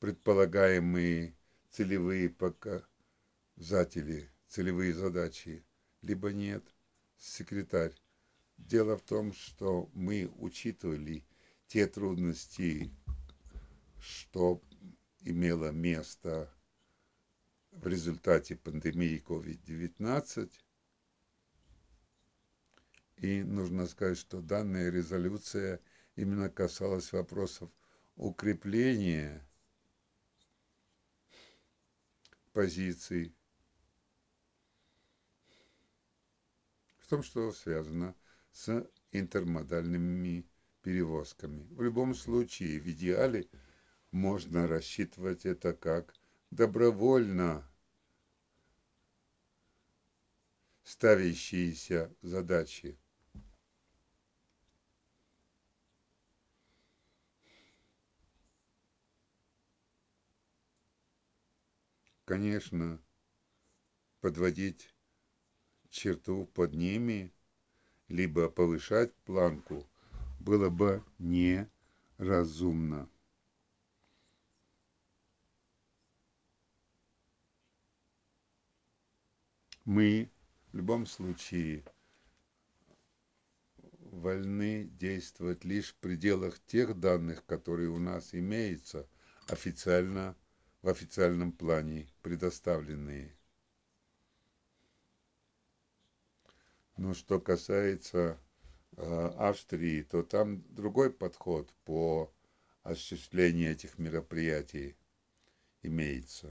предполагаемые целевые показатели, целевые задачи, либо нет, секретарь. Дело в том, что мы учитывали те трудности, что имело место в результате пандемии COVID-19. И нужно сказать, что данная резолюция именно касалась вопросов укрепления позиций в том, что связано с интермодальными перевозками. В любом случае, в идеале можно рассчитывать это как добровольно ставящиеся задачи. Конечно, подводить черту под ними, либо повышать планку, было бы неразумно. Мы в любом случае вольны действовать лишь в пределах тех данных, которые у нас имеются официально, в официальном плане предоставленные. Но что касается Австрии, то там другой подход по осуществлению этих мероприятий имеется.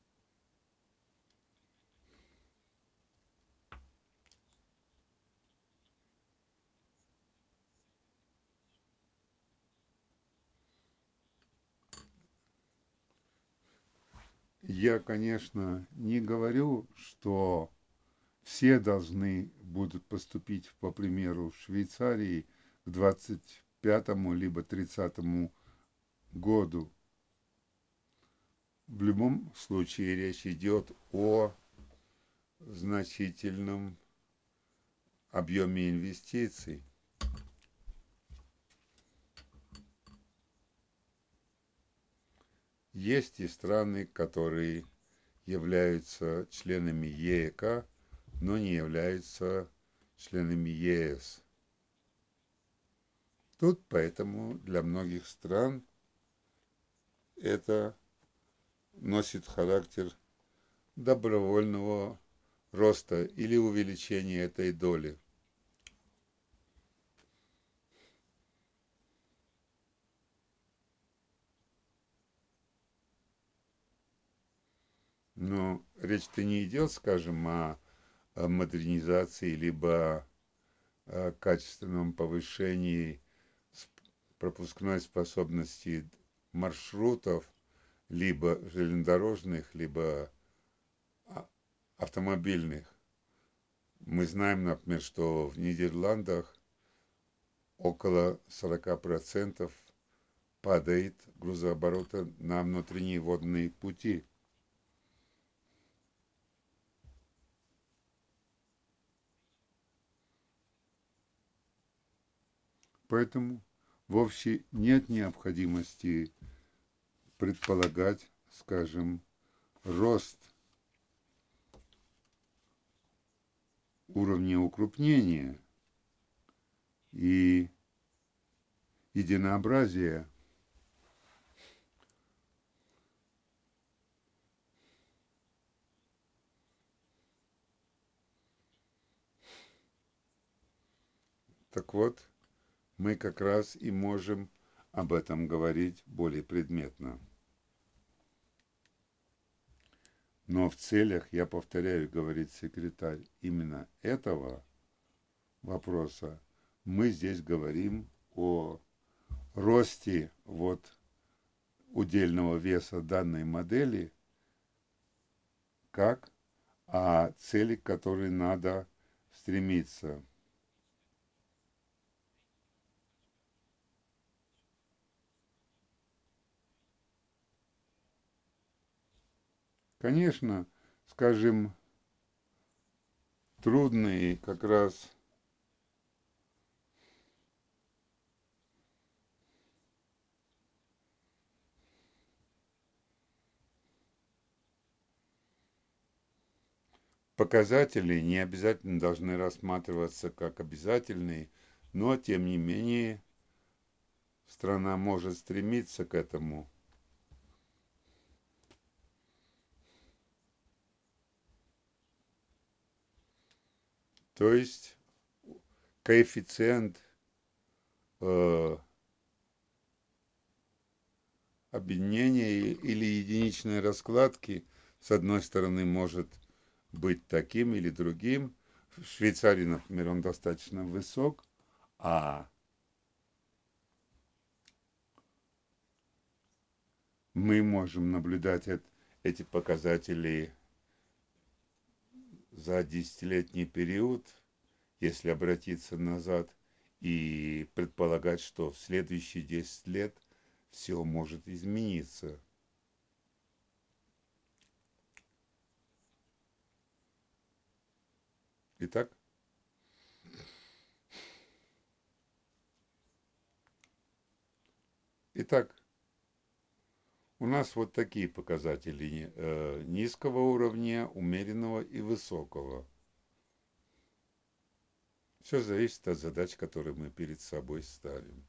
Я, конечно, не говорю, что все должны будут поступить, по примеру, в Швейцарии к 25-му либо 30-му году. В любом случае речь идет о значительном объеме инвестиций. Есть и страны, которые являются членами ЕЭК, но не являются членами ЕС. Тут поэтому для многих стран это носит характер добровольного роста или увеличения этой доли. Но речь-то не идет, скажем, о модернизации, либо о качественном повышении пропускной способности маршрутов, либо железнодорожных, либо автомобильных. Мы знаем, например, что в Нидерландах около 40% падает грузооборота на внутренние водные пути. Поэтому вовсе нет необходимости предполагать, скажем, рост уровня укрупнения и единообразия. Так вот, мы как раз и можем об этом говорить более предметно. Но в целях, я повторяю, говорит секретарь, именно этого вопроса мы здесь говорим о росте удельного веса данной модели как о цели, к которой надо стремиться. Конечно, скажем, трудные как раз Показатели не обязательно должны рассматриваться как обязательные, но тем не менее страна может стремиться к этому. То есть коэффициент э, объединения или единичной раскладки с одной стороны может быть таким или другим. В Швейцарии, например, он достаточно высок, а мы можем наблюдать эти показатели за десятилетний период, если обратиться назад и предполагать, что в следующие 10 лет все может измениться. Итак, итак, у нас вот такие показатели низкого уровня, умеренного и высокого. Все зависит от задач, которые мы перед собой ставим.